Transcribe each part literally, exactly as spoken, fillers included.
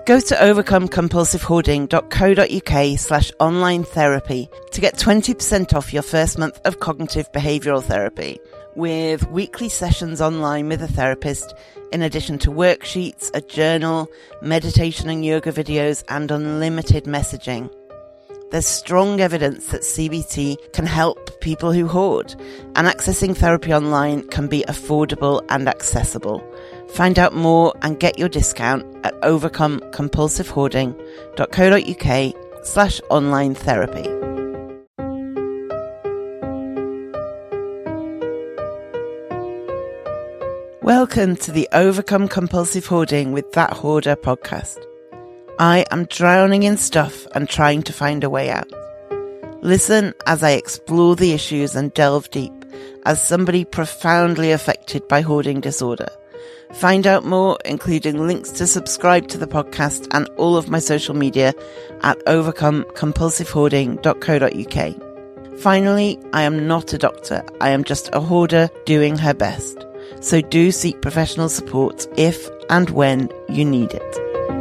Go to overcomecompulsivehoarding.co.uk slash online therapy to get twenty percent off your first month of cognitive behavioural therapy, with weekly sessions online with a therapist, in addition to worksheets, a journal, meditation and yoga videos, and unlimited messaging. There's strong evidence that C B T can help people who hoard, and accessing therapy online can be affordable and accessible. Find out more and get your discount at overcomecompulsivehoarding.co.uk slash online therapy. Welcome to the Overcome Compulsive Hoarding with That Hoarder podcast. I am drowning in stuff and trying to find a way out. Listen as I explore the issues and delve deep as somebody profoundly affected by hoarding disorder. Find out more, including links to subscribe to the podcast and all of my social media at overcomecompulsivehoarding.co.uk. Finally, I am not a doctor. I am just a hoarder doing her best. So do seek professional support if and when you need it.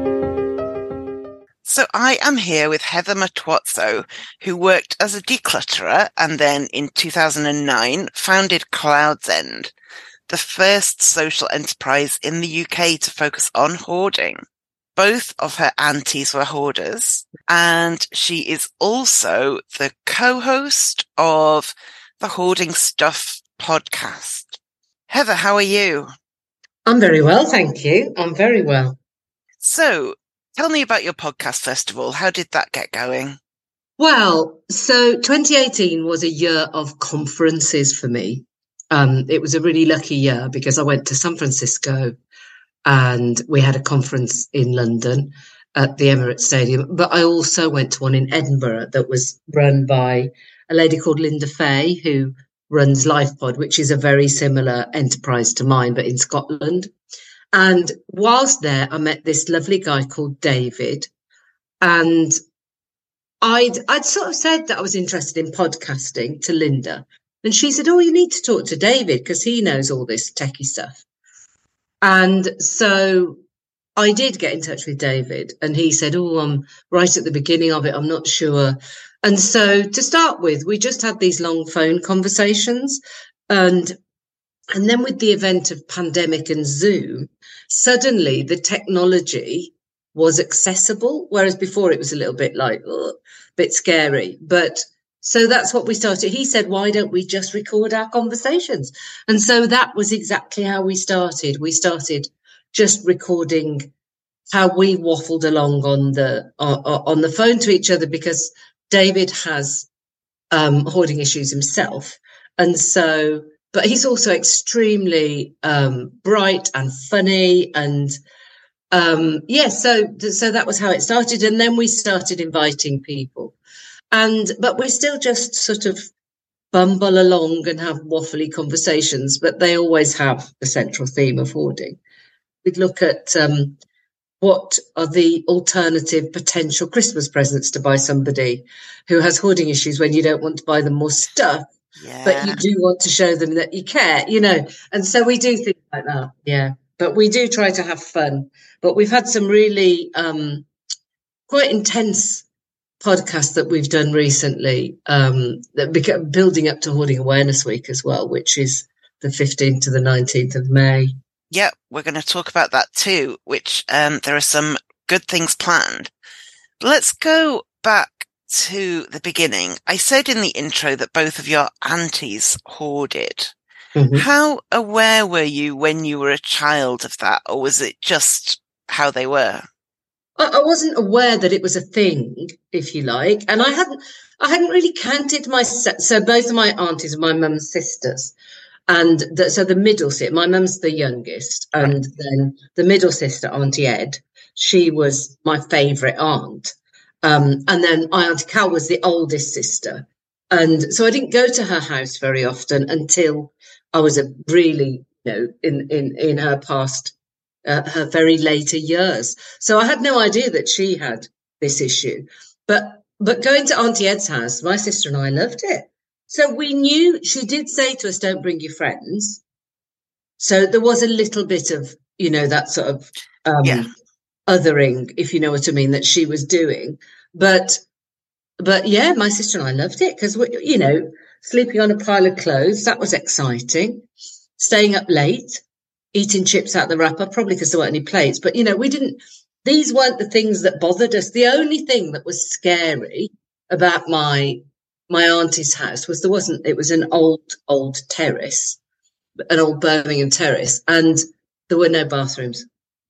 So I am here with Heather Matuozzo, who worked as a declutterer and then in two thousand nine founded Clouds End, the first social enterprise in the U K to focus on hoarding. Both of her aunties were hoarders, and she is also the co-host of the Hoarding Stuff podcast. Heather, how are you? I'm very well, thank you. I'm very well. So, tell me about your podcast, first of all. How did that get going? Well, so twenty eighteen was a year of conferences for me. Um, it was a really lucky year because I went to San Francisco and we had a conference in London at the Emirates Stadium. But I also went to one in Edinburgh that was run by a lady called Linda Fay, who runs LifePod, which is a very similar enterprise to mine, but in Scotland. And whilst there, I met this lovely guy called David. And I'd, I'd sort of said that I was interested in podcasting to Linda. And she said, oh, you need to talk to David because he knows all this techie stuff. And so I did get in touch with David and he said, oh, I'm right at the beginning of it. I'm not sure. And so to start with, we just had these long phone conversations. And, and then with the event of pandemic and Zoom, suddenly the technology was accessible, whereas before it was a little bit like, ugh, a bit scary. But so that's what we started. He said, why don't we just record our conversations? And so that was exactly how we started. We started just recording how we waffled along on the uh, on the phone to each other because David has um, hoarding issues himself. And so, but he's also extremely um, bright and funny. And um, yeah, so, so that was how it started. And then we started inviting people. And, but we still just sort of bumble along and have waffly conversations, but they always have the central theme of hoarding. We'd look at um, what are the alternative potential Christmas presents to buy somebody who has hoarding issues when you don't want to buy them more stuff, yeah. But you do want to show them that you care, you know. And so we do things like that, yeah. But we do try to have fun. But we've had some really um, quite intense podcast that we've done recently, um, that beca- building up to Hoarding Awareness Week as well, which is the fifteenth to the nineteenth of May. Yeah, we're going to talk about that too, which um, there are some good things planned. Let's go back to the beginning. I said in the intro that both of your aunties hoarded. Mm-hmm. How aware were you when you were a child of that, or was it just how they were? I wasn't aware that it was a thing, if you like, and I hadn't, I hadn't really counted my, so both of my aunties are my mum's sisters, and the, so the middle sister, my mum's the youngest, and right. Then the middle sister, Auntie Ed, she was my favourite aunt, um, and then my Auntie Cal was the oldest sister, and so I didn't go to her house very often until I was a really, you know, in in in her past. Uh, her very later years. So I had no idea that she had this issue. But but going to Auntie Ed's house, my sister and I loved it. So we knew, she did say to us, don't bring your friends. So there was a little bit of, you know, that sort of um, yeah. othering, if you know what I mean, that she was doing. But, but yeah, my sister and I loved it because, you know, sleeping on a pile of clothes, that was exciting. Staying up late, eating chips out the wrapper, probably because there weren't any plates. But, you know, we didn't, these weren't the things that bothered us. The only thing that was scary about my my auntie's house was there wasn't, it was an old, old terrace, an old Birmingham terrace, and there were no bathrooms.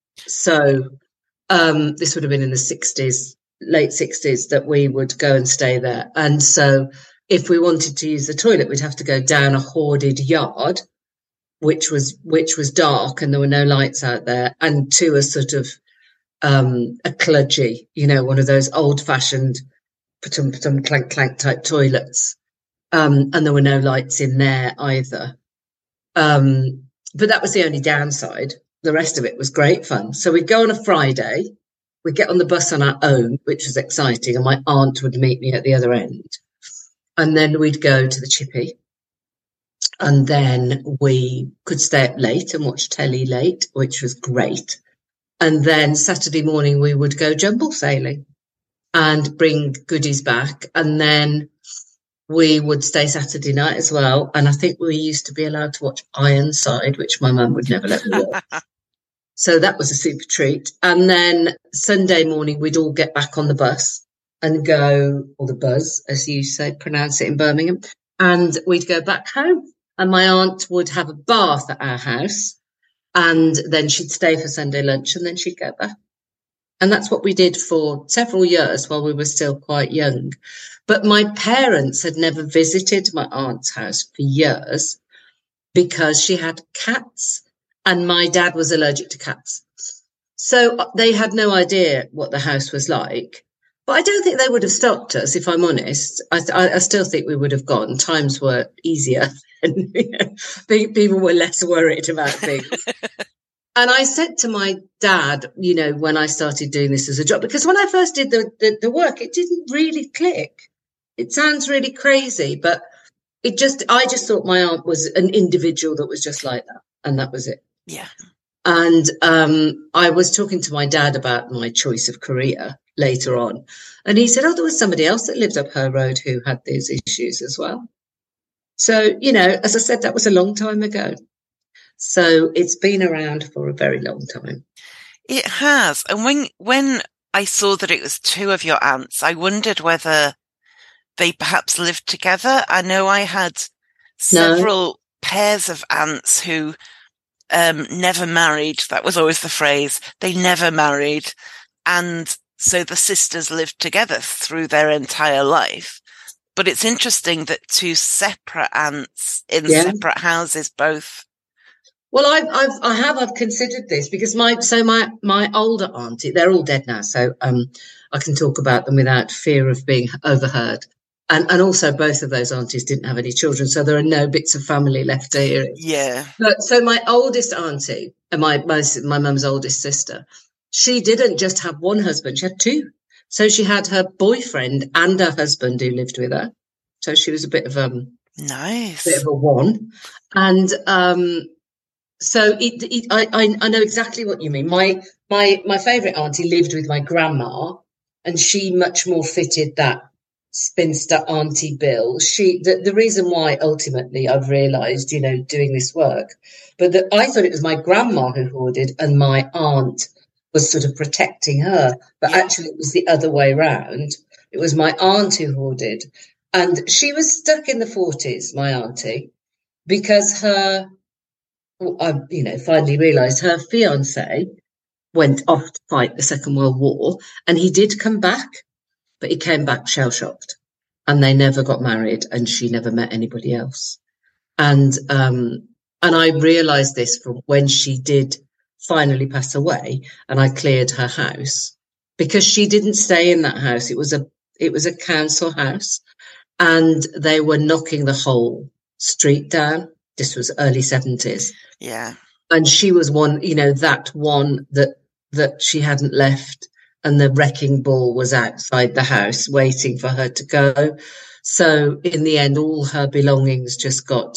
So um, this would have been in the sixties, late sixties, that we would go and stay there. And so if we wanted to use the toilet, we'd have to go down a hoarded yard, which was which was dark and there were no lights out there, and to a sort of um, a kludgy, you know, one of those old-fashioned patum patum clank clank type toilets, um, and there were no lights in there either. Um, but that was the only downside. The rest of it was great fun. So we'd go on a Friday, we'd get on the bus on our own, which was exciting, and my aunt would meet me at the other end, and then we'd go to the chippy. And then we could stay up late and watch telly late, which was great. And then Saturday morning, we would go jumble sailing and bring goodies back. And then we would stay Saturday night as well. And I think we used to be allowed to watch Ironside, which my mum would never let me watch. So that was a super treat. And then Sunday morning, we'd all get back on the bus and go, or the buzz, as you say, pronounce it in Birmingham, and we'd go back home. And my aunt would have a bath at our house, and then she'd stay for Sunday lunch, and then she'd go back. And that's what we did for several years while we were still quite young. But my parents had never visited my aunt's house for years because she had cats, and my dad was allergic to cats. So they had no idea what the house was like. But I don't think they would have stopped us, if I'm honest. I, I, I still think we would have gone. Times were easier and, you know, people were less worried about things. And I said to my dad, you know, when I started doing this as a job, because when I first did the, the, the work, it didn't really click. It sounds really crazy, but it just, I just thought my aunt was an individual that was just like that. And that was it. Yeah. And um, I was talking to my dad about my choice of career later on. And he said, oh, there was somebody else that lived up her road who had these issues as well. So, you know, as I said, that was a long time ago. So it's been around for a very long time. It has. And when when I saw that it was two of your aunts, I wondered whether they perhaps lived together. I know I had several no. pairs of aunts who um, never married. That was always the phrase. They never married. And so the sisters lived together through their entire life. But it's interesting that two separate aunts in yeah. separate houses both. Well, I've, I've, I have, I've considered this because my, so my, my older auntie, they're all dead now. So, um, I can talk about them without fear of being overheard. And, and also both of those aunties didn't have any children. So there are no bits of family left to hear it. Yeah. But so my oldest auntie, and my, my, my mum's oldest sister, she didn't just have one husband, she had two. So she had her boyfriend and her husband who lived with her. So she was a bit of um nice, bit of a one. And um so it, it I, I know exactly what you mean. My my my favourite auntie lived with my grandma, and she much more fitted that spinster auntie bill. She the, the reason why ultimately I've realised, you know, doing this work, but that I thought it was my grandma who hoarded and my aunt was sort of protecting her, but yeah. actually it was the other way round. It was my aunt who hoarded, and she was stuck in the forties, my auntie, because her, I, you know, finally realised her fiance went off to fight the Second World War, and he did come back, but he came back shell-shocked, and they never got married, and she never met anybody else. And um, and I realised this from when she did finally pass away, and I cleared her house because she didn't stay in that house. It was a it was a council house, and they were knocking the whole street down. This was early seventies. Yeah. And she was one, you know, that one that that she hadn't left, and the wrecking ball was outside the house waiting for her to go. So in the end, all her belongings just got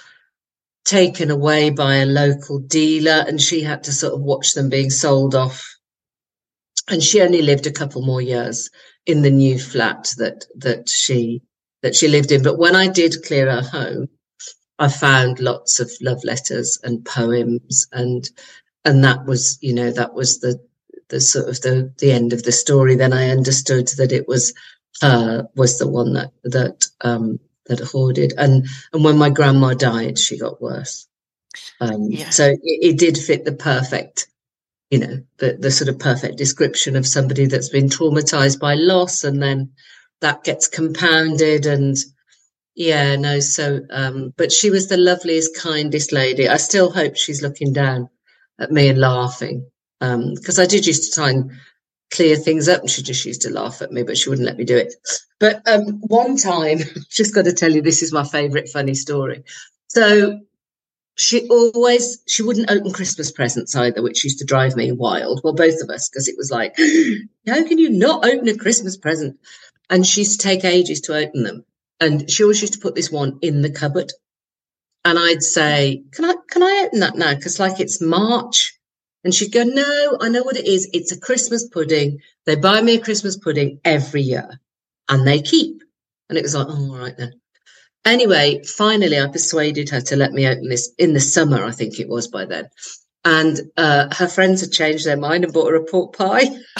taken away by a local dealer, and she had to sort of watch them being sold off and she only lived a couple more years in the new flat that that she that she lived in. But when I did clear her home, I found lots of love letters and poems, and and that was, you know, that was the the sort of the the end of the story. Then I understood that it was her was the one that that um, that hoarded, and and when my grandma died, she got worse. Um, Yeah. So it, it did fit the perfect, you know, the the sort of perfect description of somebody that's been traumatized by loss, and then that gets compounded. And yeah, no, so um, but she was the loveliest, kindest lady. I still hope she's looking down at me and laughing, because um, I did used to try and clear things up, and she just used to laugh at me, but she wouldn't let me do it. But um, one time, just got to tell you, this is my favourite funny story. So she always, she wouldn't open Christmas presents either, which used to drive me wild. Well, both of us, because it was like, how can you not open a Christmas present? And she used to take ages to open them. And she always used to put this one in the cupboard. And I'd say, can I, can I open that now? Because like it's March. And she'd go, no, I know what it is. It's a Christmas pudding. They buy me a Christmas pudding every year and they keep. And it was like, oh, all right then. Anyway, finally, I persuaded her to let me open this in the summer, I think it was by then. And uh, her friends had changed their mind and bought her a pork pie.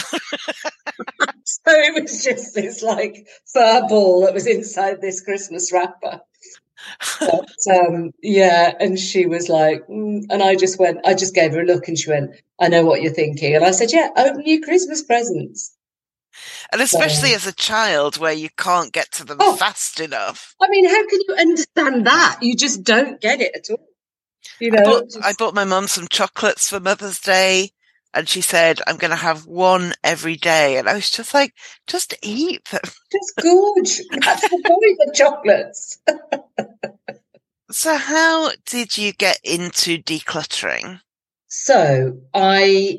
So it was just this like fur ball that was inside this Christmas wrapper. But, um, yeah, and she was like, mm, and I just went, I just gave her a look, and she went, I know what you're thinking. And I said, yeah, open your Christmas presents. And especially So, as a child, where you can't get to them oh, fast enough. I mean, how can you understand that? You just don't get it at all. You know, I bought, just... I bought my mum some chocolates for Mother's Day, and she said, I'm going to have one every day. And I was just like, just eat them. Just gorge. That's the point of chocolates. So how did you get into decluttering? So I,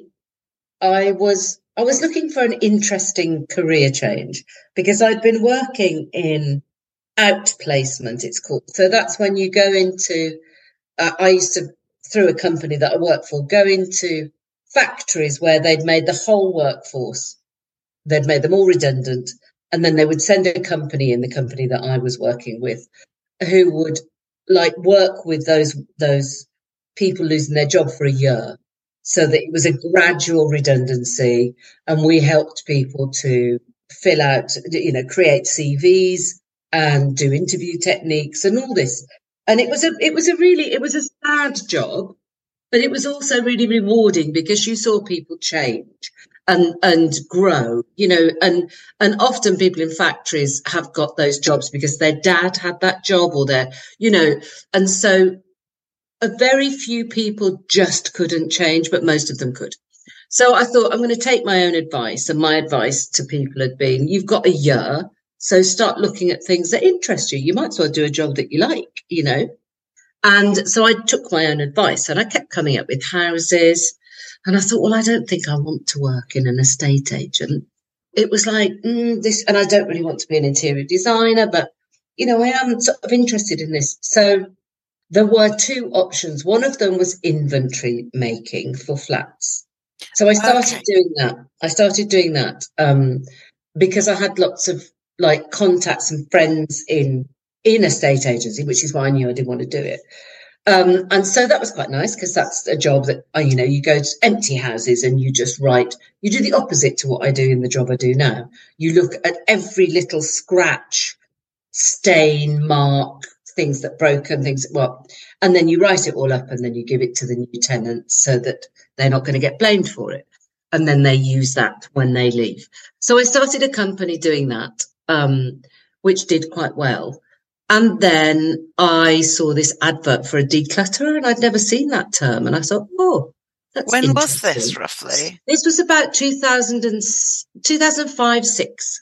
I was, I was looking for an interesting career change, because I'd been working in outplacement, it's called. So that's when you go into, uh, I used to, through a company that I worked for, go into factories where they'd made the whole workforce. They'd made them all redundant. And then they would send a company in, the company that I was working with, who would like work with those those people losing their job for a year, so that it was a gradual redundancy, and we helped people to fill out, you know, create C Vs and do interview techniques and all this. And it was a it was a really it was a sad job, but it was also really rewarding, because you saw people change and and grow, you know, and and often people in factories have got those jobs because their dad had that job, or their, you know, and so a very few people just couldn't change, but most of them could. So I thought, I'm going to take my own advice, and my advice to people had been, you've got a year, so start looking at things that interest you. You might as well do a job that you like, you know. And so I took my own advice, and I kept coming up with houses. And I thought, well, I don't think I want to work in an estate agent. It was like, mm, this, and I don't really want to be an interior designer, but, you know, I am sort of interested in this. So there were two options. One of them was inventory making for flats. So I started Okay. doing that. I started doing that um, because I had lots of like contacts and friends in, in a estate agency, which is why I knew I didn't want to do it. Um, and so that was quite nice, because that's a job that, uh, you know, you go to empty houses and you just write, you do the opposite to what I do in the job I do now. You look at every little scratch, stain, mark, things that broken, things, well, and then you write it all up, and then you give it to the new tenants so that they're not going to get blamed for it. And then they use that when they leave. So I started a company doing that, um, which did quite well. And then I saw this advert for a declutterer, and I'd never seen that term. And I thought, oh, that's When was interesting. this roughly? This was about two thousand and, two thousand five, six.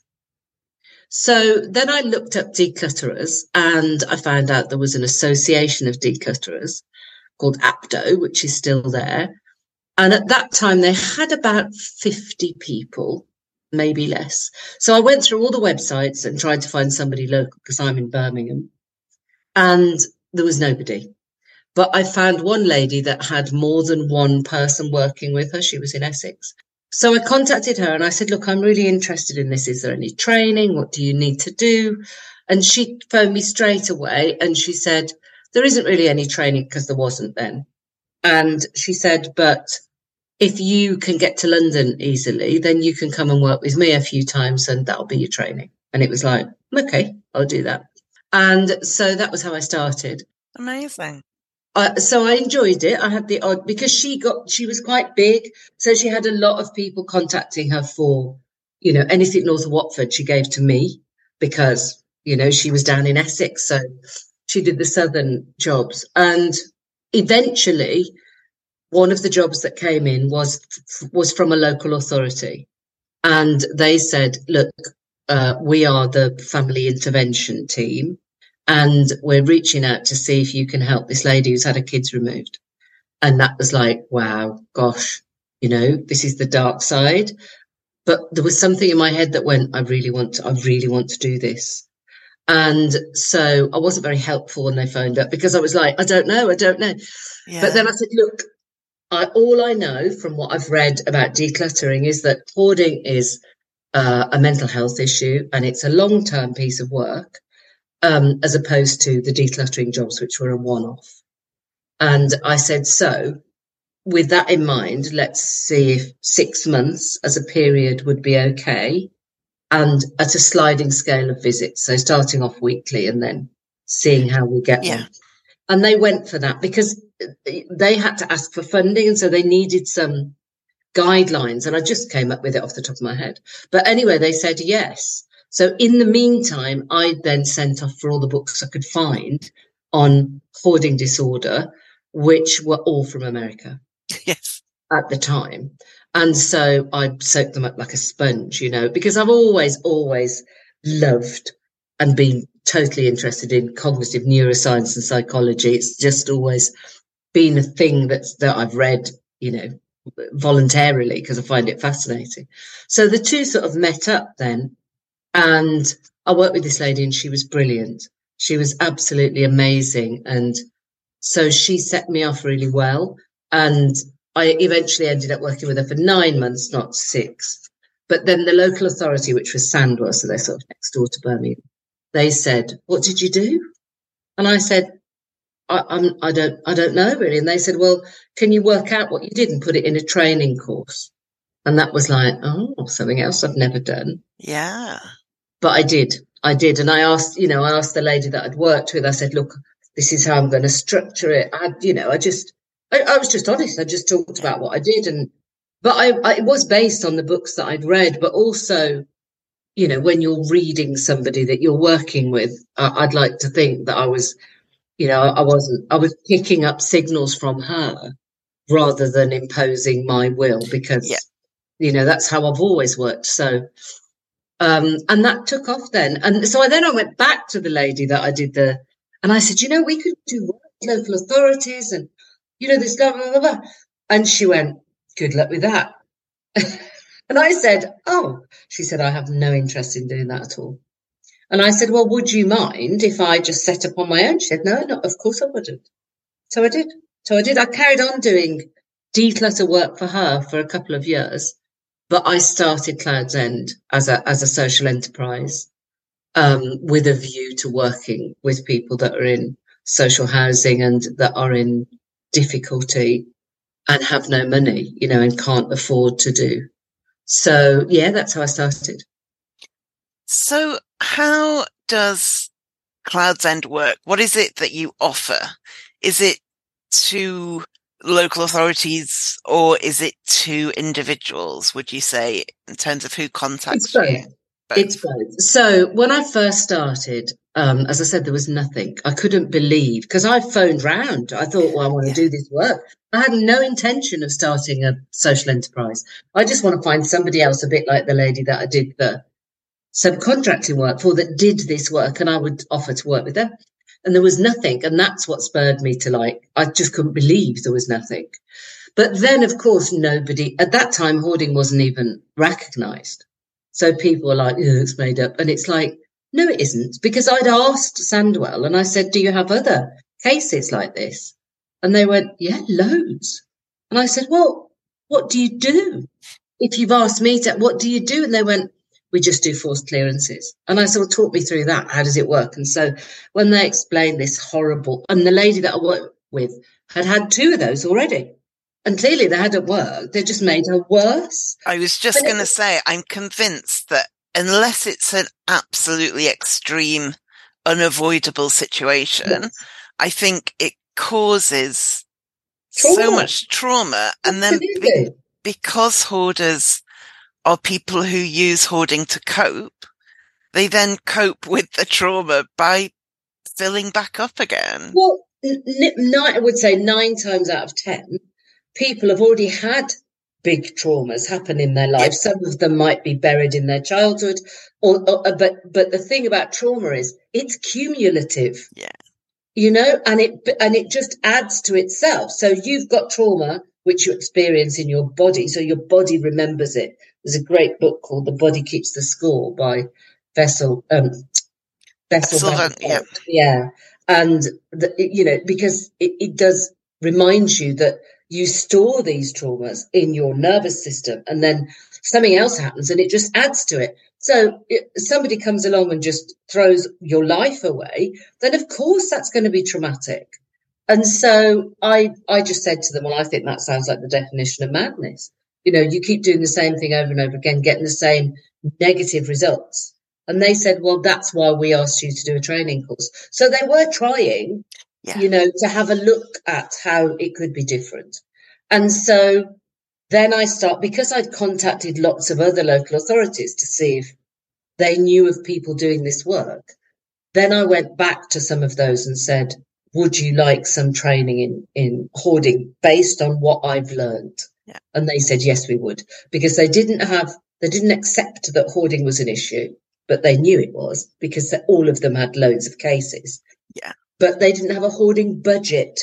So then I looked up declutterers, and I found out there was an association of declutterers called APDO, which is still there. And at that time, they had about fifty people, maybe less. So I went through all the websites and tried to find somebody local, because I'm in Birmingham, and there was nobody. But I found one lady that had more than one person working with her. She was in Essex. So I contacted her and I said, look, I'm really interested in this. Is there any training? What do you need to do? And she phoned me straight away and she said, there isn't really any training because there wasn't then. And she said, but if you can get to London easily, then you can come and work with me a few times and that'll be your training. And it was like, okay, I'll do that. And so that was how I started. Amazing. Uh, so I enjoyed it. I had the odd, because she got, she was quite big. So she had a lot of people contacting her for, you know, anything north of Watford, she gave to me because, you know, she was down in Essex. So she did the southern jobs. And eventually one of the jobs that came in was, was from a local authority. And they said, look, uh, we are the family intervention team. And we're reaching out to see if you can help this lady who's had her kids removed. And that was like, wow, gosh, you know, this is the dark side. But there was something in my head that went, I really want to, I really want to do this. And so I wasn't very helpful when they phoned up because I was like, I don't know, I don't know. Yeah. But then I said, look, I, all I know from what I've read about decluttering is that hoarding is uh, a mental health issue and it's a long-term piece of work. Um, as opposed to the decluttering jobs, which were a one-off. And I said, so with that in mind, let's see if six months as a period would be okay. And at a sliding scale of visits. So starting off weekly and then seeing how we get yeah. on. And they went for that because they had to ask for funding. And so they needed some guidelines. And I just came up with it off the top of my head. But anyway, they said yes. So in the meantime, I then sent off for all the books I could find on hoarding disorder, which were all from America. Yes. At the time. And so I soaked them up like a sponge, you know, because I've always, always loved and been totally interested in cognitive neuroscience and psychology. It's just always been a thing that's, that I've read, you know, voluntarily because I find it fascinating. So the two sort of met up then. And I worked with this lady and she was brilliant. She was absolutely amazing. And so she set me off really well. And I eventually ended up working with her for nine months, not six. But then the local authority, which was Sandwell, so they're sort of next door to Birmingham, they said, what did you do? And I said, I, I'm, I don't, I don't know really. And they said, well, can you work out what you did and put it in a training course? And that was like, oh, something else I've never done. Yeah. But I did, I did. And I asked, you know, I asked the lady that I'd worked with, I said, look, this is how I'm going to structure it. I, you know, I just, I, I was just honest. I just talked about what I did. And, but I, I, it was based on the books that I'd read, but also, you know, when you're reading somebody that you're working with, uh, I'd like to think that I was, you know, I wasn't, I was picking up signals from her rather than imposing my will because, yeah. you know, that's how I've always worked. So, Um, and that took off then. And so I, then I went back to the lady that I did the, and I said, you know, we could do work with local authorities and, you know, this, blah, blah, blah, blah. And she went, good luck with that. And I said, oh, she said, I have no interest in doing that at all. And I said, well, would you mind if I just set up on my own? She said, no, no, of course I wouldn't. So I did. So I did. I carried on doing declutter work for her for a couple of years. But I started Clouds End as a as a social enterprise um, with a view to working with people that are in social housing and that are in difficulty and have no money, you know, and can't afford to do. So, yeah, that's how I started. So how does Clouds End work? What is it that you offer? Is it to local authorities or is it to individuals, would you say, in terms of who contacts it's both. you? Both. It's both. So when I first started, um, as I said, there was nothing. I couldn't believe, because I phoned round. I thought, well, I want to yeah. do this work. I had no intention of starting a social enterprise. I just want to find somebody else a bit like the lady that I did the subcontracting work for that did this work, and I would offer to work with them. And there was nothing. And that's what spurred me to like, I just couldn't believe there was nothing. But then, of course, nobody, at that time, hoarding wasn't even recognised. So people were like, yeah, it's made up. And it's like, no, it isn't. Because I'd asked Sandwell and I said, do you have other cases like this? And they went, yeah, loads. And I said, well, what do you do? if you've asked me to, what do you do? And they went, we just do forced clearances. And I sort of talk me through that. How does it work? And so when they explained this horrible, and the lady that I worked with had had two of those already. And clearly they hadn't worked. They just made her worse. I was just going to say, I'm convinced that unless it's an absolutely extreme, unavoidable situation, yes. I think it causes trauma. so much trauma. And Absolutely. then be- because hoarders are people who use hoarding to cope, they then cope with the trauma by filling back up again. Well, n- n- I would say nine times out of ten, people have already had big traumas happen in their life. Some of them might be buried in their childhood, or, or but but the thing about trauma is it's cumulative. Yeah, you know, and it and it just adds to itself. So you've got trauma which you experience in your body, so your body remembers it. There's a great book called "The Body Keeps the Score" by Bessel. Um, Bessel, Bessel yeah, yeah, and the, you know, because it, it does remind you that you store these traumas in your nervous system, and then something else happens and it just adds to it. So if somebody comes along and just throws your life away, then of course that's going to be traumatic. And so I, I just said to them, well, I think that sounds like the definition of madness. You know, you keep doing the same thing over and over again, getting the same negative results. And they said, well, that's why we asked you to do a training course. So they were trying, yeah. you know, to have a look at how it could be different. And so then I start, because I'd contacted lots of other local authorities to see if they knew of people doing this work. Then I went back to some of those and said, would you like some training in, in hoarding based on what I've learned? Yeah. And they said, yes, we would, because they didn't have, they didn't accept that hoarding was an issue, but they knew it was because all of them had loads of cases. Yeah. But they didn't have a hoarding budget.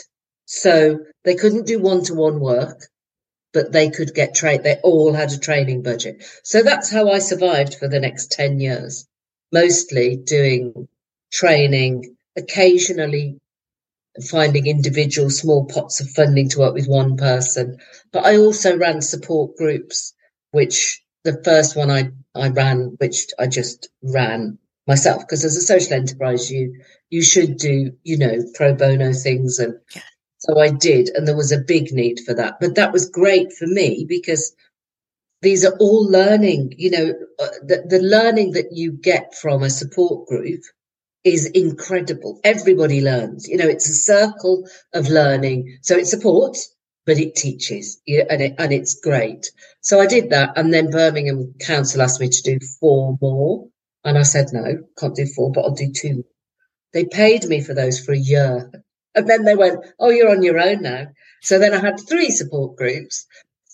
So they couldn't do one-to-one work, but they could get trained. They all had a training budget. So that's how I survived for the next ten years, mostly doing training, occasionally finding individual small pots of funding to work with one person. But I also ran support groups, which the first one I, I ran, which I just ran myself, because as a social enterprise, you you should do, you know, pro bono things. And yeah. so I did, and there was a big need for that. But that was great for me because these are all learning, you know, uh, the, the learning that you get from a support group is incredible. Everybody learns, you know, it's a circle of learning. So it supports, but it teaches, yeah, and it, and it's great. So I did that. And then Birmingham Council asked me to do four more. And I said, no, can't do four, but I'll do two. They paid me for those for a year. And then they went, oh, you're on your own now. So then I had three support groups,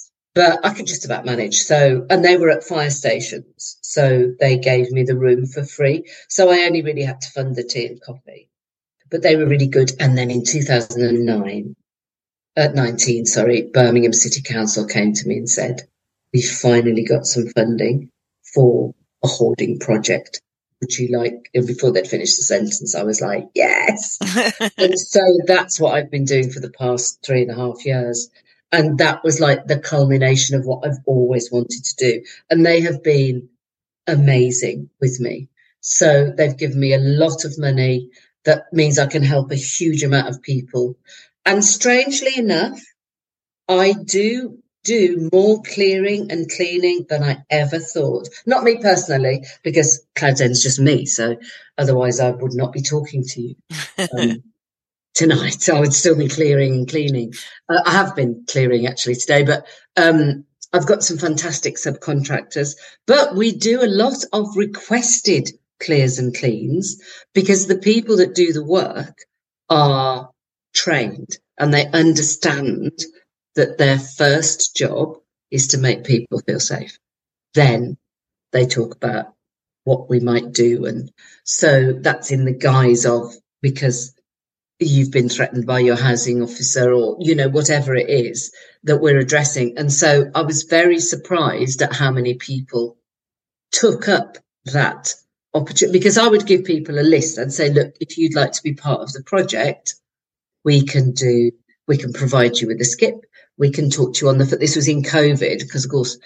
but I could just about manage. So, and they were at fire stations. So they gave me the room for free. So I only really had to fund the tea and coffee, but they were really good. And then in two thousand nine, at nineteen, sorry, Birmingham City Council came to me and said, we finally got some funding for a hoarding project. Would you like, and before they'd finished the sentence, I was like, yes. And so that's what I've been doing for the past three and a half years. And that was like the culmination of what I've always wanted to do. And they have been amazing with me. So they've given me a lot of money. That means I can help a huge amount of people. And strangely enough, I do do more clearing and cleaning than I ever thought. Not me personally, because Clouds End's just me. So otherwise I would not be talking to you um, tonight. I would still be clearing and cleaning. Uh, I have been clearing actually today, but um, I've got some fantastic subcontractors. But we do a lot of requested clears and cleans because the people that do the work are trained and they understand that their first job is to make people feel safe. Then they talk about what we might do. And so that's in the guise of, because you've been threatened by your housing officer or, you know, whatever it is that we're addressing. And so I was very surprised at how many people took up that opportunity, because I would give people a list and say, look, if you'd like to be part of the project, we can do, we can provide you with a skip. We can talk to you on the, this was in COVID, because of course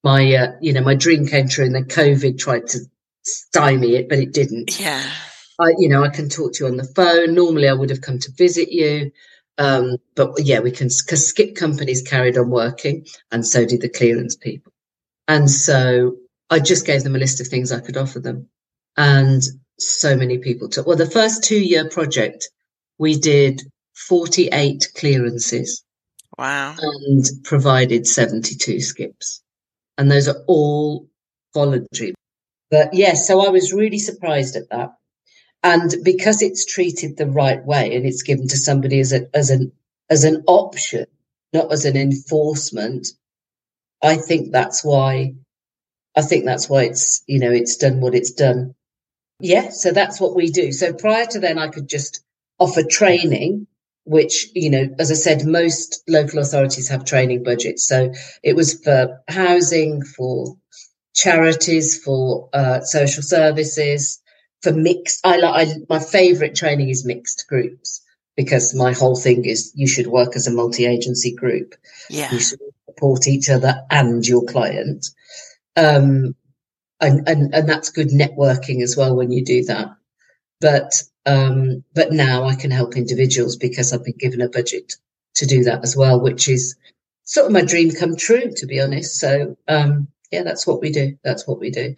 my, uh, you know, my dream came true, and then COVID tried to stymie it, but it didn't. Yeah. I, you know, I can talk to you on the phone. Normally I would have come to visit you. Um, but yeah, we can, because skip companies carried on working, and so did the clearance people. And so I just gave them a list of things I could offer them. And so many people took, well, the first two year project, we did forty-eight clearances. Wow. And provided seventy-two skips. And those are all voluntary. But yes, so I was really surprised at that. And because it's treated the right way, and it's given to somebody as a, as an, as an option, not as an enforcement, I think that's why, I think that's why it's, you know, it's done what it's done. Yeah. So that's what we do. So prior to then, I could just offer training, which, you know, as I said, most local authorities have training budgets. So it was for housing, for charities, for uh, social services, for mixed. I like my favourite training is mixed groups, because my whole thing is you should work as a multi-agency group. Yeah. You should support each other and your client. Um, and, and, and that's good networking as well when you do that. But um, but now I can help individuals because I've been given a budget to do that as well, which is sort of my dream come true, to be honest. So um, yeah, that's what we do. That's what we do.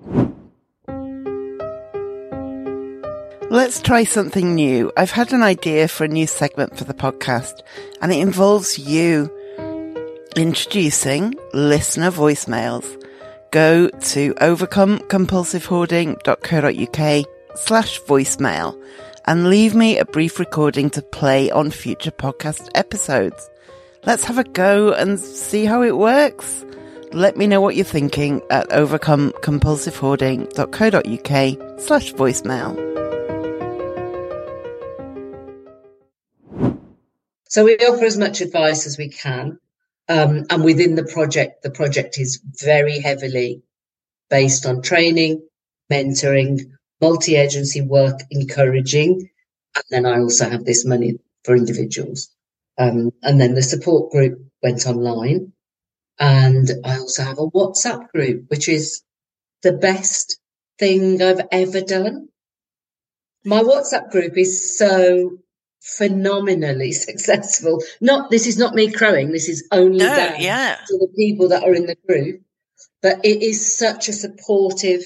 Let's try something new. I've had an idea for a new segment for the podcast, and it involves you introducing listener voicemails. Go to overcome compulsive hoarding dot co dot uk slash voicemail and leave me a brief recording to play on future podcast episodes. Let's have a go and see how it works. Let me know what you're thinking at overcome compulsive hoarding dot co dot uk slash voicemail. So we offer as much advice as we can. Um, and within the project, the project is very heavily based on training, mentoring, multi-agency work, encouraging. And then I also have this money for individuals. Um, and then the support group went online. And I also have a WhatsApp group, which is the best thing I've ever done. My WhatsApp group is so phenomenally successful. Not, this is not me crowing. This is only No, down yeah. to the people that are in the group. But it is such a supportive,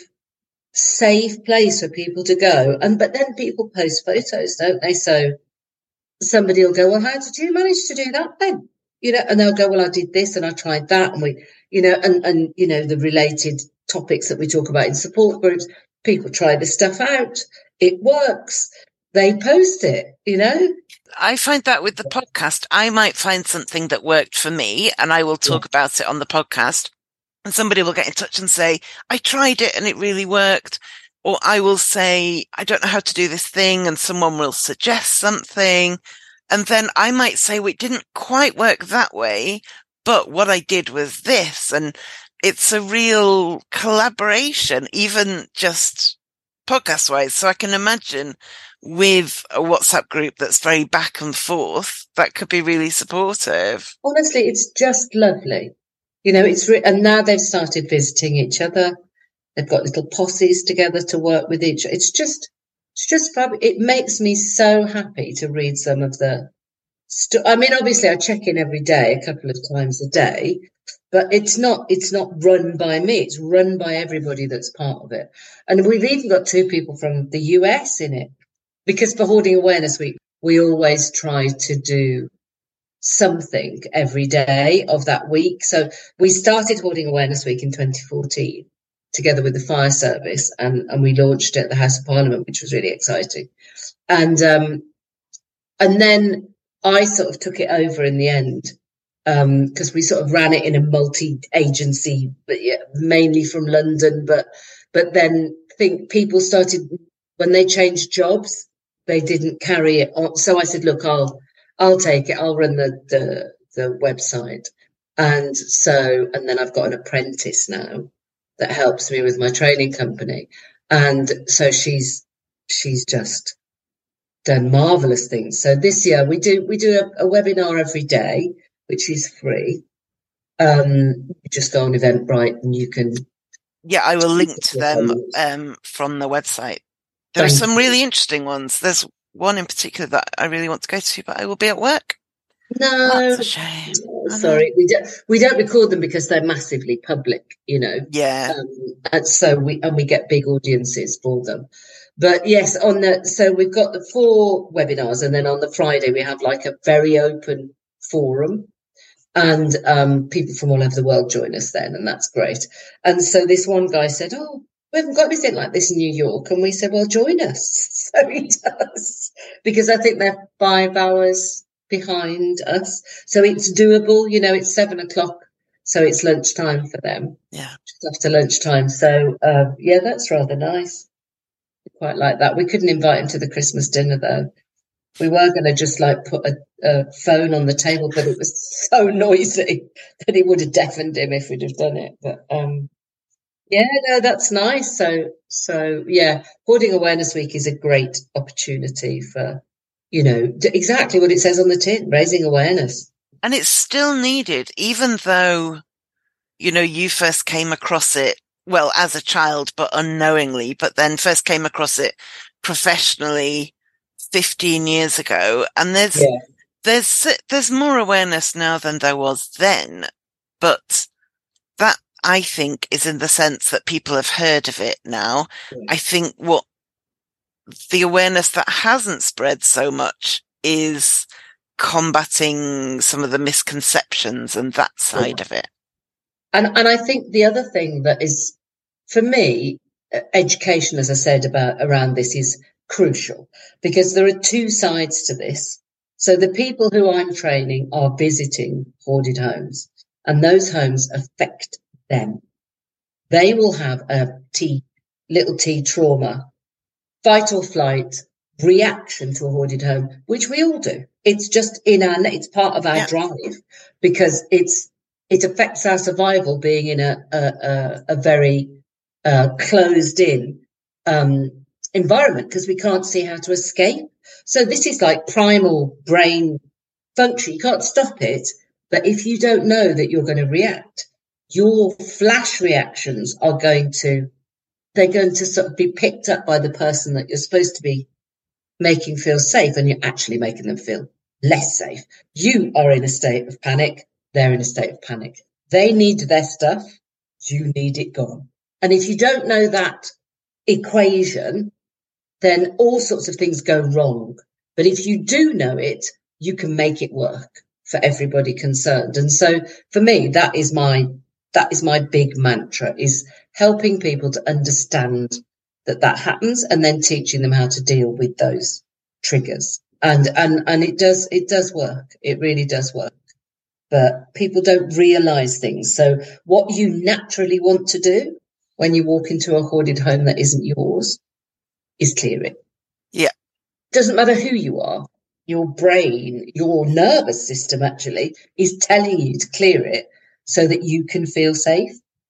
safe place for people to go. And but then people post photos, don't they? So somebody will go, well, how did you manage to do that then? You know, and they'll go, well, I did this and I tried that. And we, you know, and, and, you know, the related topics that we talk about in support groups, people try this stuff out. It works. They post it, you know. I find that with the podcast, I might find something that worked for me and I will talk yeah. about it on the podcast. And somebody will get in touch and say, I tried it and it really worked. Or I will say, I don't know how to do this thing. And someone will suggest something. And then I might say, well, it didn't quite work that way, but what I did was this. And it's a real collaboration, even just podcast wise. So I can imagine with a WhatsApp group that's very back and forth, that could be really supportive. Honestly, it's just lovely. You know, it's, re- and now they've started visiting each other. They've got little posses together to work with each. It's just, it's just fab. It makes me so happy to read some of the, st- I mean, obviously I check in every day, a couple of times a day, but it's not, it's not run by me. It's run by everybody that's part of it. And we've even got two people from the U S in it, because for Hoarding Awareness Week, we always try to do something every day of that week. So we started Hoarding Awareness Week in twenty fourteen together with the fire service, and, and we launched it at the House of Parliament, which was really exciting. And um, and then I sort of took it over in the end, because um, we sort of ran it in a multi-agency, but yeah, mainly from London. But but then think people started, when they changed jobs, they didn't carry it on. So I said, look, I'll I'll take it. I'll run the, the, the website. And so, and then I've got an apprentice now that helps me with my training company. And so she's, she's just done marvelous things. So this year we do, we do a, a webinar every day, which is free. Um, you just go on Eventbrite and you can. Yeah, I will link to them um, from the website. There Thank are some you. really interesting ones. There's one in particular that I really want to go to, but I will be at work. No, that's a shame. Oh, sorry, we don't we don't record them because they're massively public, you know. Yeah, um, and so we and we get big audiences for them. But yes, on the so we've got the four webinars, and then on the Friday we have like a very open forum, and um, people from all over the world join us then, and that's great. And so this one guy said, "Oh, we haven't got anything like this in New York," and we said, "Well, join us." So he does, because I think they're five hours behind us, so it's doable. You know, it's seven o'clock, so it's lunchtime for them. Yeah, just after lunchtime. So uh, yeah, that's rather nice. Quite like that. We couldn't invite him to the Christmas dinner though. We were going to just like put a, a phone on the table, but it was so noisy that it would have deafened him if we'd have done it. But um, yeah, no, that's nice. So so yeah, Hoarding Awareness Week is a great opportunity for, you know, d- exactly what it says on the tin, raising awareness. And it's still needed, even though, you know, you first came across it, well, as a child, but unknowingly, but then first came across it professionally fifteen years ago. And there's, yeah. there's, there's more awareness now than there was then, but that, I think, is in the sense that people have heard of it now. Yeah. I think what the awareness that hasn't spread so much is combating some of the misconceptions and that side yeah. of it. And and I think the other thing that is, for me, education, as I said, about around this is crucial, because there are two sides to this. So the people who I'm training are visiting hoarded homes, and those homes affect them. They will have a T, little T trauma, fight or flight reaction to a hoarded home, which we all do. It's just in our, it's part of our yeah. drive, because it's, it affects our survival being in a, a, a, a very uh, closed in um, environment, because we can't see how to escape. So this is like primal brain function. You can't stop it. But if you don't know that you're going to react, your flash reactions are going to, they're going to sort of be picked up by the person that you're supposed to be making feel safe, and you're actually making them feel less safe. You are in a state of panic. They're in a state of panic. They need their stuff. You need it gone. And if you don't know that equation, then all sorts of things go wrong. But if you do know it, you can make it work for everybody concerned. And so for me, that is my, that is my big mantra, is helping people to understand that that happens, and then teaching them how to deal with those triggers. And, and, and it does, it does work. It really does work. But people don't realize things. So what you naturally want to do when you walk into a hoarded home that isn't yours is clear it. Yeah. Doesn't matter who you are. Your brain, your nervous system actually is telling you to clear it so that you can feel safe,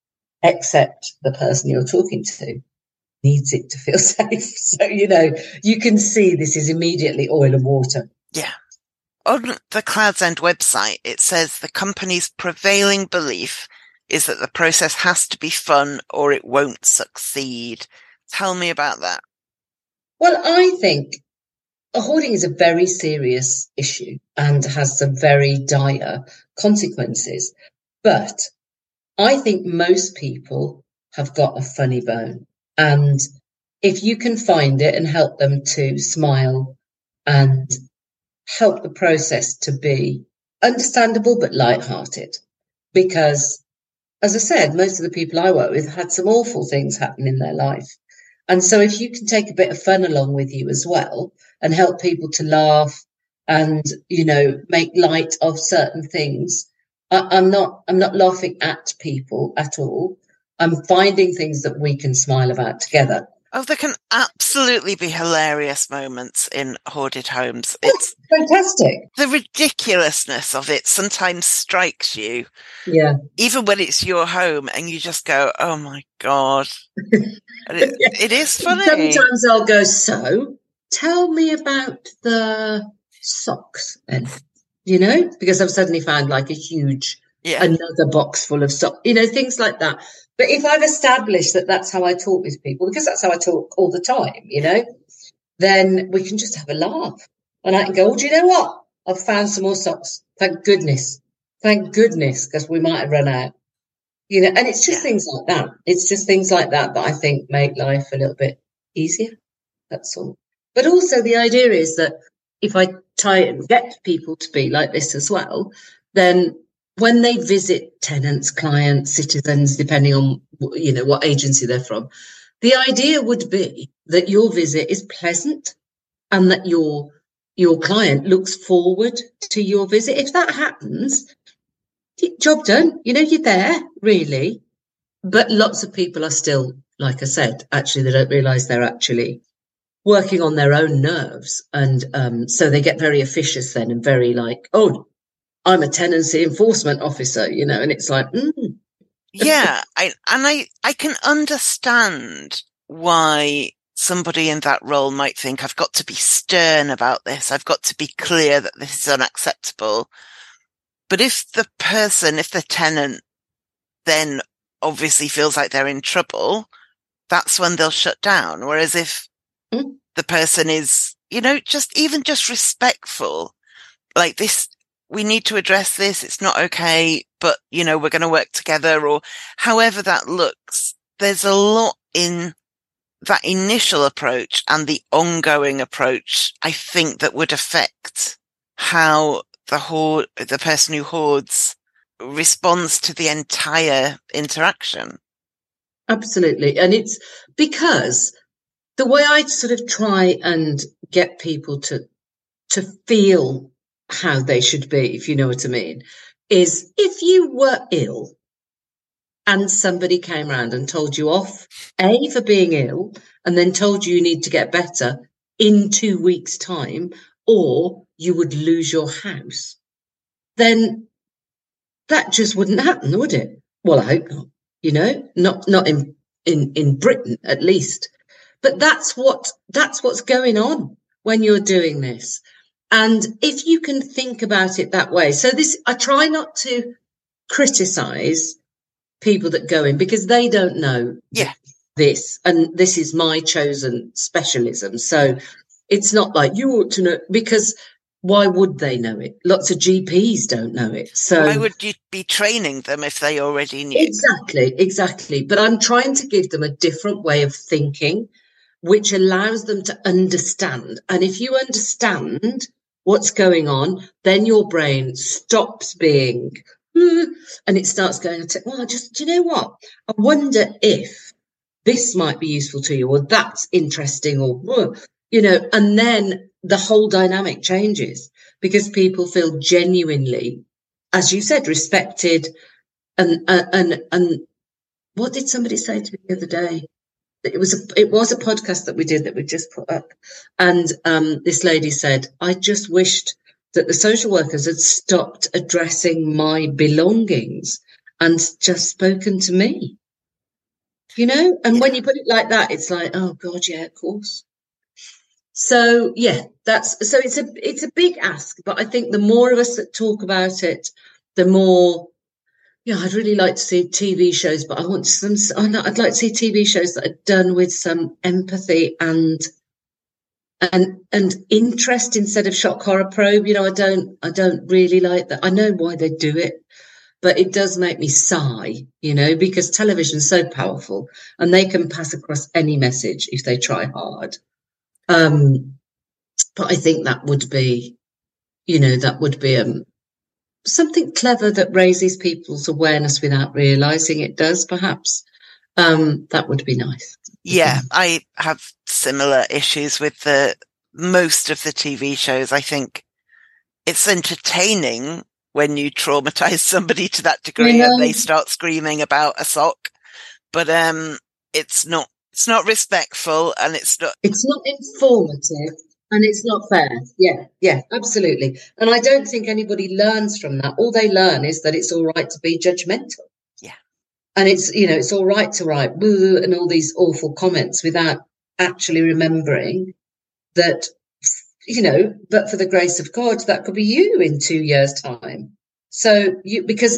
except the person you're talking to needs it to feel safe. So, you know, you can see this is immediately oil and water. Yeah. On the Clouds End website, it says the company's prevailing belief is that the process has to be fun or it won't succeed. Tell me about that. Well, I think hoarding is a very serious issue and has some very dire consequences. But I think most people have got a funny bone. And if you can find it and help them to smile and help the process to be understandable but lighthearted, because, as I said, most of the people I work with had some awful things happen in their life. And so if you can take a bit of fun along with you as well and help people to laugh and, you know, make light of certain things, I, I'm not, I'm not laughing at people at all. I'm finding things that we can smile about together. Oh, there can absolutely be hilarious moments in hoarded homes. It's fantastic. The ridiculousness of it sometimes strikes you. Yeah. Even when it's your home and you just go, oh my God. it, yeah. it is funny. Sometimes I'll go, so tell me about the socks then, you know, because I've suddenly found like a huge Yeah. Another box full of socks, you know, things like that. But if I've established that that's how I talk with people, because that's how I talk all the time, you know, then we can just have a laugh. And I can go, oh, do you know what? I've found some more socks. Thank goodness. Thank goodness, because we might have run out. You know, and it's just yeah. things like that. It's just things like that that I think make life a little bit easier. That's all. But also the idea is that if I try and get people to be like this as well, then when they visit tenants, clients, citizens, depending on, you know, what agency they're from, the idea would be that your visit is pleasant and that your your client looks forward to your visit. If that happens, job done. You know, you're there, really. But lots of people are still, like I said, actually, they don't realise they're actually working on their own nerves. And um, so they get very officious then and very like, oh, I'm a tenancy enforcement officer, you know, and it's like, mm. Yeah, I, and I, I can understand why somebody in that role might think, I've got to be stern about this. I've got to be clear that this is unacceptable. But if the person, if the tenant then obviously feels like they're in trouble, that's when they'll shut down. Whereas if mm. the person is, you know, just even just respectful, like this, we need to address this. It's not okay, but, you know, we're going to work together, or however that looks. There's a lot in that initial approach and the ongoing approach, I think, that would affect how the hoard, the person who hoards responds to the entire interaction. Absolutely. And it's because the way I sort of try and get people to, to feel how they should be, if you know what I mean, is if you were ill and somebody came around and told you off, A, for being ill, and then told you you need to get better in two weeks' time, or you would lose your house, then that just wouldn't happen, would it? Well, I hope not, you know, not not in, in, in Britain, at least. But that's what that's what's going on when you're doing this. And if you can think about it that way, so this, I try not to criticize people that go in because they don't know yeah. this, and this is my chosen specialism. So it's not like you ought to know, because why would they know it? Lots of G Ps don't know it. So why would you be training them if they already knew? Exactly, exactly. But I'm trying to give them a different way of thinking, which allows them to understand. And if you understand what's going on, then your brain stops being, and it starts going, well, just, do you know what? I wonder if this might be useful to you, or that's interesting, or, you know, and then the whole dynamic changes because people feel genuinely, as you said, respected. And, and, and, and what did somebody say to me the other day? It was a, it was a podcast that we did that we just put up. And um, this lady said, I just wished that the social workers had stopped addressing my belongings and just spoken to me. You know, and yeah. when you put it like that, it's like, oh God, yeah, of course. So yeah, that's, so it's a, it's a big ask, but I think the more of us that talk about it, the more, yeah, I'd really like to see T V shows, but I want some, I'd like to see T V shows that are done with some empathy and, and, and interest instead of shock horror probe. You know, I don't, I don't really like that. I know why they do it, but it does make me sigh, you know, because television is so powerful and they can pass across any message if they try hard. Um, but I think that would be, you know, that would be um, something clever that raises people's awareness without realising it does, perhaps. Um, that would be nice. Yeah, I have similar issues with the most of the T V shows. I think it's entertaining when you traumatize somebody to that degree and they start screaming about a sock, but um, it's not. It's not respectful, and it's not. It's not informative, and it's not fair. Yeah, yeah, absolutely. And I don't think anybody learns from that. All they learn is that it's all right to be judgmental. Yeah, and it's, you know, it's all right to write boo and all these awful comments without actually remembering that, you know, but for the grace of God, that could be you in two years' time. So you, because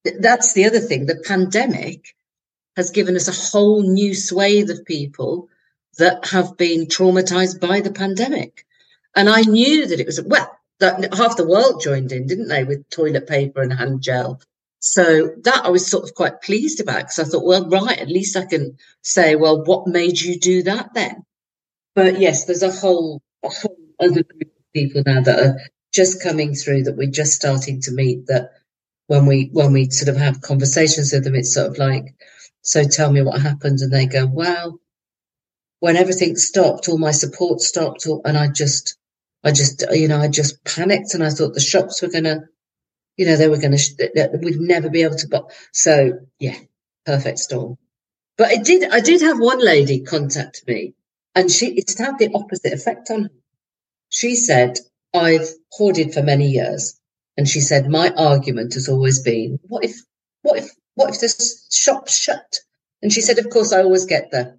that's the other thing. The pandemic has given us a whole new swathe of people that have been traumatized by the pandemic. And I knew that it was, well, that half the world joined in, didn't they, with toilet paper and hand gel. So that I was sort of quite pleased about, because I thought, well, right, at least I can say, well, what made you do that then? But yes, there's a whole, a whole other group of people now that are just coming through, that we're just starting to meet, that when we when we sort of have conversations with them, it's sort of like, so tell me what happened. And they go, well, when everything stopped, all my support stopped, and I just, I just, you know, I just panicked, and I thought the shops were going to, you know, they were going to, we'd never be able to buy. So yeah, perfect storm. But I did, I did have one lady contact me, and she, it's had the opposite effect on her. She said, I've hoarded for many years. And she said, my argument has always been, what if, what if, what if the shop's shut? And she said, of course, I always get the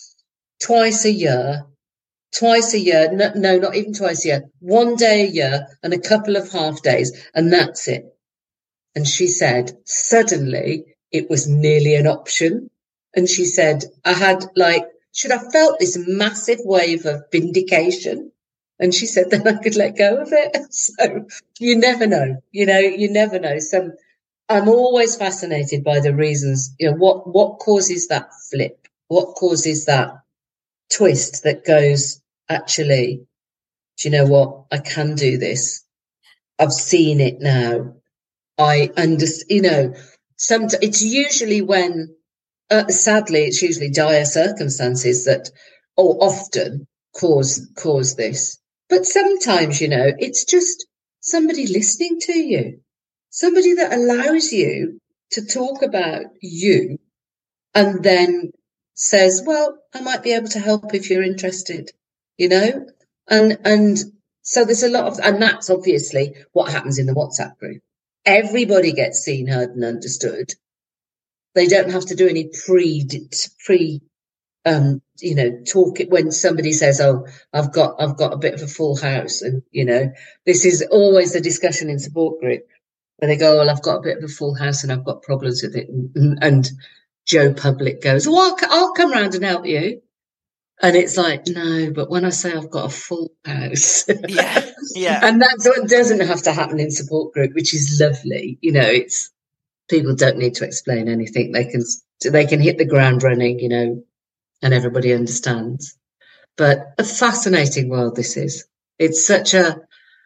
twice a year, twice a year. No, no, not even twice a year, one day a year and a couple of half days. And that's it. And she said, suddenly it was nearly an option. And she said, I had like, should I felt this massive wave of vindication. And she said, then I could let go of it. So you never know, you know, you never know. So I'm always fascinated by the reasons, you know, what, what causes that flip? What causes that twist that goes, actually, do you know what? I can do this. I've seen it now. I understand, you know, some, it's usually when, uh, sadly, it's usually dire circumstances that, or often cause, cause this. But sometimes, you know, it's just somebody listening to you, somebody that allows you to talk about you and then says, well, I might be able to help if you're interested, you know, and, and so there's a lot of, and that's obviously what happens in the WhatsApp group. Everybody gets seen, heard and understood. They don't have to do any pre, pre, um, you know, talk it when somebody says, oh, I've got, I've got a bit of a full house. And, you know, this is always the discussion in support group where they go, well, I've got a bit of a full house and I've got problems with it. And, and Joe Public goes, well, I'll, I'll come round and help you. And it's like, no, but when I say I've got a full house, yeah, yeah. And that's what doesn't have to happen in support group, which is lovely. You know, it's, people don't need to explain anything. They can, they can hit the ground running, you know, and everybody understands. But a fascinating world this is. It's such a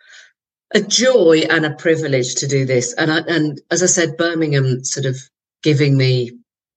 a joy and a privilege to do this. And I, and as I said, Birmingham sort of giving me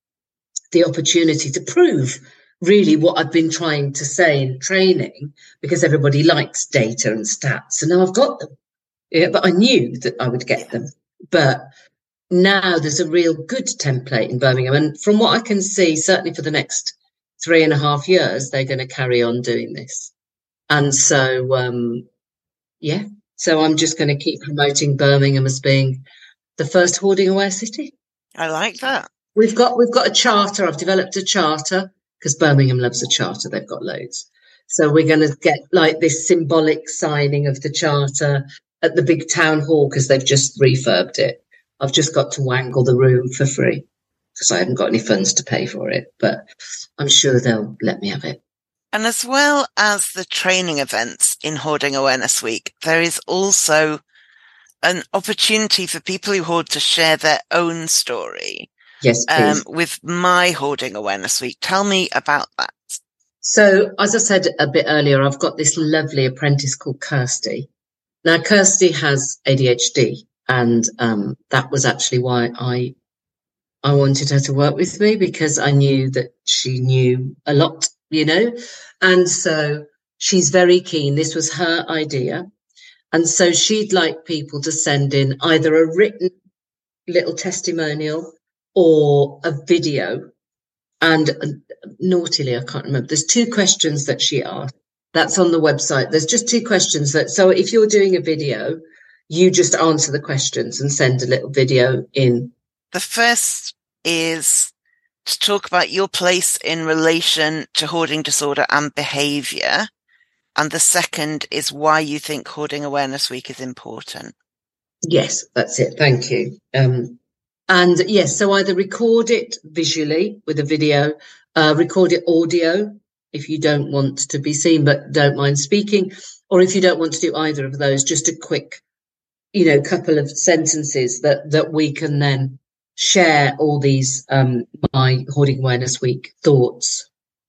the opportunity to prove really what I've been trying to say in training, because everybody likes data and stats, and now I've got them. Yeah, but I knew that I would get them. But now there's a real good template in Birmingham, and from what I can see, certainly for the next three and a half years, they're going to carry on doing this. And so, um, yeah, so I'm just going to keep promoting Birmingham as being the first hoarding aware city. I like that. We've got, we've got a charter. I've developed a charter because Birmingham loves a charter. They've got loads. So we're going to get like this symbolic signing of the charter at the big town hall because they've just refurbed it. I've just got to wangle the room for free because I haven't got any funds to pay for it, but I'm sure they'll let me have it. And as well as the training events in Hoarding Awareness Week, there is also an opportunity for people who hoard to share their own story. Yes, please. Um, with My Hoarding Awareness Week. Tell me about that. So, as I said a bit earlier, I've got this lovely apprentice called Kirsty. Now, Kirsty has A D H D, and um, that was actually why I I wanted her to work with me, because I knew that she knew a lot, you know, and so she's very keen. This was her idea, and so she'd like people to send in either a written little testimonial or a video. And uh, naughtily, I can't remember. There's two questions that she asked. That's on the website. There's just two questions that, so if you're doing a video, you just answer the questions and send a little video in. The first is to talk about your place in relation to hoarding disorder and behaviour. And the second is why you think Hoarding Awareness Week is important. Yes, that's it. Thank you. Um, And yes, so either record it visually with a video, uh, record it audio if you don't want to be seen but don't mind speaking, or if you don't want to do either of those, just a quick, you know, couple of sentences that, that we can then share all these um, my Hoarding Awareness Week thoughts,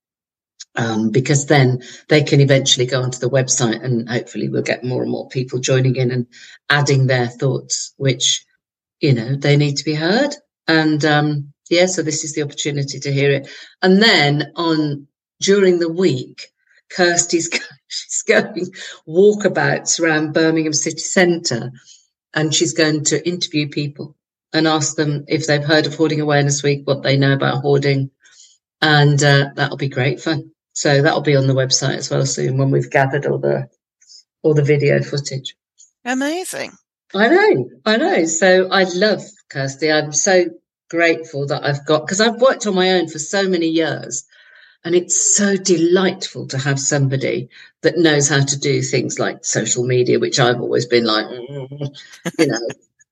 um, because then they can eventually go onto the website and hopefully we'll get more and more people joining in and adding their thoughts, which, you know, they need to be heard. And um, yeah, so this is the opportunity to hear it. And then on during the week, Kirsty's she's going walkabouts around Birmingham city centre, and she's going to interview people and ask them if they've heard of Hoarding Awareness Week, what they know about hoarding. And uh, that'll be great fun. So that'll be on the website as well soon when we've gathered all the all the video footage. Amazing. I know, I know. So I love Kirsty. I'm so grateful that I've got, because I've worked on my own for so many years, and it's so delightful to have somebody that knows how to do things like social media, which I've always been like, mm, you know,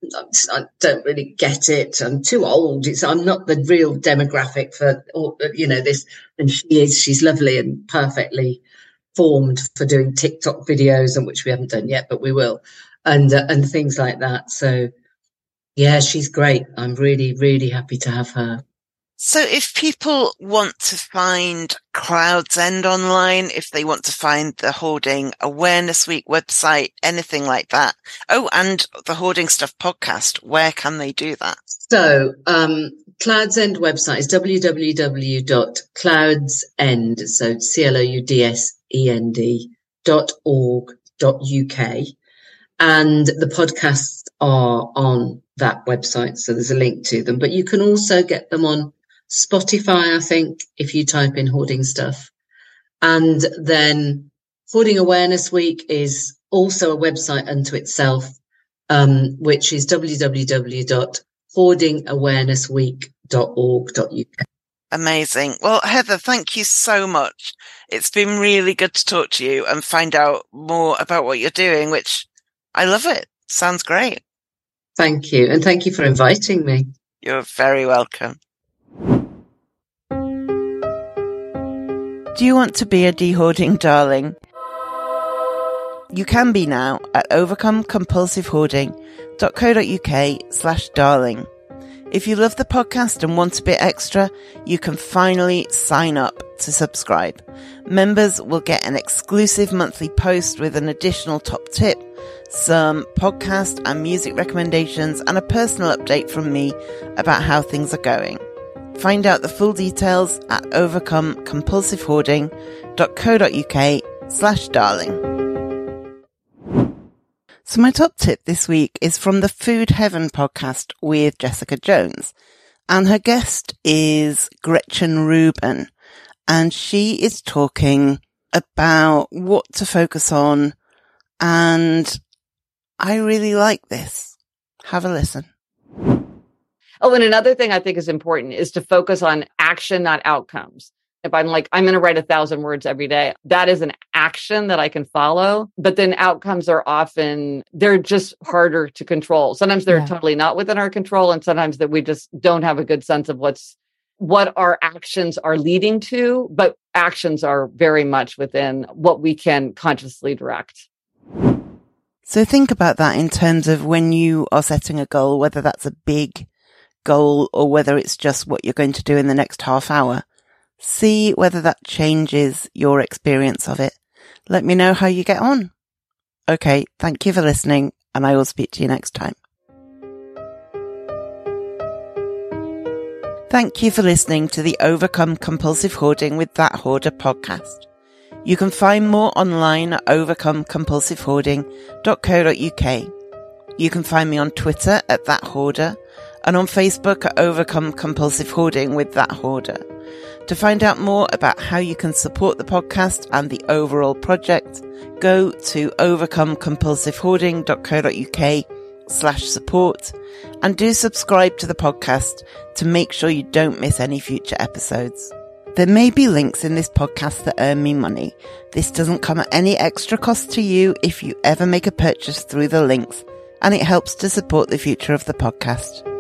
I don't really get it. I'm too old. It's, I'm not the real demographic for, or, you know, this. And she is, she's lovely and perfectly formed for doing TikTok videos, and which we haven't done yet, but we will. And, uh, and things like that. So yeah, she's great. I'm really, really happy to have her. So if people want to find Clouds End online, if they want to find the Hoarding Awareness Week website, anything like that. Oh, and the Hoarding Stuff podcast, where can they do that? So, um, Clouds End website is w w w dot clouds end, so C L O U D S E N D dot org dot U K. And the podcasts are on that website, so there's a link to them. But you can also get them on Spotify, I think, if you type in Hoarding Stuff. And then Hoarding Awareness Week is also a website unto itself, um, which is w w w dot hoarding awareness week dot org dot U K. Amazing. Well, Heather, thank you so much. It's been really good to talk to you and find out more about what you're doing, which I love it. Sounds great. Thank you. And thank you for inviting me. You're very welcome. Do you want to be a de-hoarding darling? You can be now at overcome compulsive hoarding dot co dot U K slash darling. If you love the podcast and want a bit extra, you can finally sign up to subscribe. Members will get an exclusive monthly post with an additional top tip, some podcast and music recommendations, and a personal update from me about how things are going. Find out the full details at overcome compulsive hoarding dot co dot U K slash darling. So my top tip this week is from the Food Heaven podcast with Jessica Jones. And her guest is Gretchen Rubin. And she is talking about what to focus on. And I really like this. Have a listen. Oh, and another thing I think is important is to focus on action, not outcomes. If I'm like, I'm going to write a thousand words every day, that is an action that I can follow. But then outcomes are often, they're just harder to control. Sometimes they're yeah. totally not within our control. And sometimes that we just don't have a good sense of what's, what our actions are leading to. But actions are very much within what we can consciously direct. So think about that in terms of when you are setting a goal, whether that's a big goal or whether it's just what you're going to do in the next half hour. See whether that changes your experience of it. Let me know how you get on. Okay, thank you for listening, and I will speak to you next time. Thank you for listening to the Overcome Compulsive Hoarding with That Hoarder podcast. You can find more online at overcome compulsive hoarding dot co dot U K. You can find me on Twitter at That Hoarder and on Facebook at Overcome Compulsive Hoarding with That Hoarder. To find out more about how you can support the podcast and the overall project, go to overcome compulsive hoarding dot co dot U K slash support and do subscribe to the podcast to make sure you don't miss any future episodes. There may be links in this podcast that earn me money. This doesn't come at any extra cost to you if you ever make a purchase through the links, and it helps to support the future of the podcast.